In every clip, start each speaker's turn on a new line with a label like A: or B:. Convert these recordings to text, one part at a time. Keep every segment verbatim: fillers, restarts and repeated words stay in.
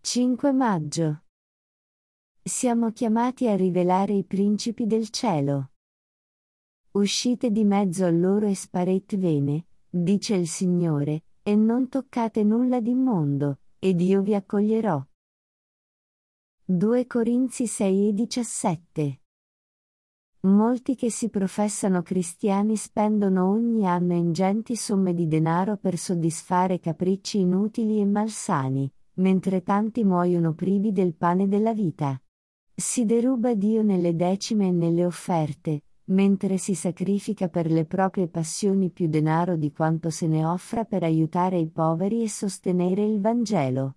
A: cinque maggio. Siamo chiamati a rivelare i principi del cielo. Uscite di mezzo a loro e sparetvene, dice il Signore, e non toccate nulla d'immondo, ed io vi accoglierò. due Corinzi sei e diciassette. Molti che si professano cristiani spendono ogni anno ingenti somme di denaro per soddisfare capricci inutili e malsani, mentre tanti muoiono privi del pane della vita. Si deruba Dio nelle decime e nelle offerte, mentre si sacrifica per le proprie passioni più denaro di quanto se ne offra per aiutare i poveri e sostenere il Vangelo.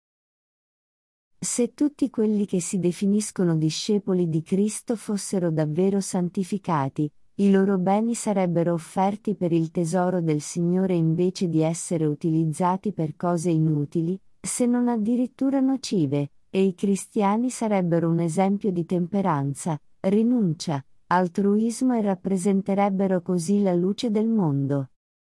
A: Se tutti quelli che si definiscono discepoli di Cristo fossero davvero santificati, i loro beni sarebbero offerti per il tesoro del Signore invece di essere utilizzati per cose inutili, se non addirittura nocive, e i cristiani sarebbero un esempio di temperanza, rinuncia, altruismo e rappresenterebbero così la luce del mondo.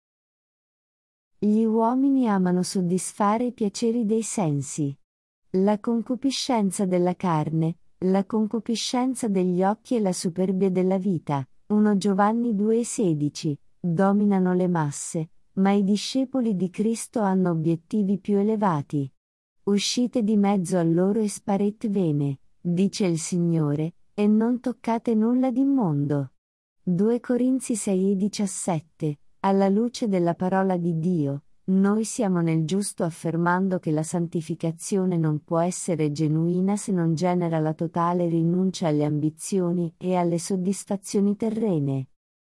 A: Gli uomini amano soddisfare i piaceri dei sensi. La concupiscenza della carne, la concupiscenza degli occhi e la superbia della vita, primo Giovanni due e sedici, dominano le masse, ma i discepoli di Cristo hanno obiettivi più elevati. Uscite di mezzo a loro e sparetvene, dice il Signore, e non toccate nulla d'immondo. due Corinzi sei e diciassette, alla luce della parola di Dio, noi siamo nel giusto affermando che la santificazione non può essere genuina se non genera la totale rinuncia alle ambizioni e alle soddisfazioni terrene.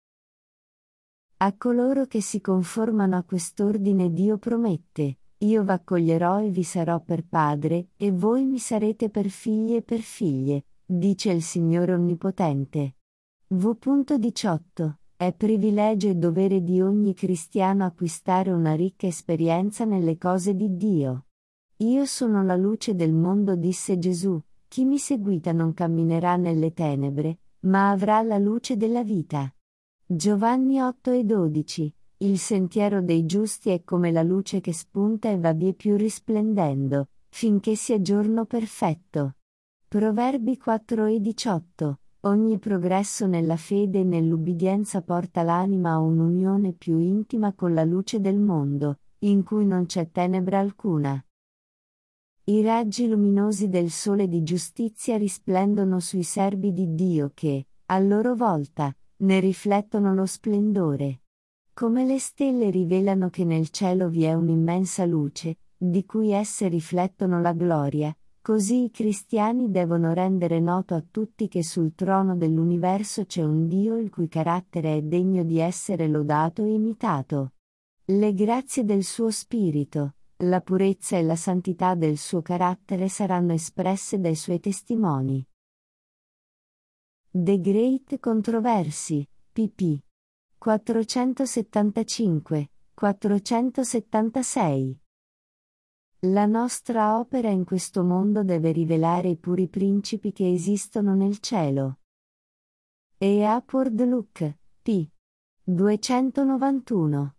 A: A coloro che si conformano a quest'ordine Dio promette: io v'accoglierò e vi sarò per padre, e voi mi sarete per figli e per figlie, dice il Signore Onnipotente. V diciotto. È privilegio e dovere di ogni cristiano acquistare una ricca esperienza nelle cose di Dio. Io sono la luce del mondo, disse Gesù, chi mi seguita non camminerà nelle tenebre, ma avrà la luce della vita. Giovanni otto e dodici. Il sentiero dei giusti è come la luce che spunta e va via più risplendendo, finché sia giorno perfetto. Proverbi quattro e diciotto. Ogni progresso nella fede e nell'ubbidienza porta l'anima a un'unione più intima con la luce del mondo, in cui non c'è tenebra alcuna. I raggi luminosi del sole di giustizia risplendono sui servi di Dio che, a loro volta, ne riflettono lo splendore. Come le stelle rivelano che nel cielo vi è un'immensa luce, di cui esse riflettono la gloria, così i cristiani devono rendere noto a tutti che sul trono dell'universo c'è un Dio il cui carattere è degno di essere lodato e imitato. Le grazie del suo spirito, la purezza e la santità del suo carattere saranno espresse dai suoi testimoni. The Great Controversy, pp. quattrocentosettantacinque quattrocentosettantasei. La nostra opera in questo mondo deve rivelare i puri principi che esistono nel cielo. E Upward Look, p. duecentonovantuno.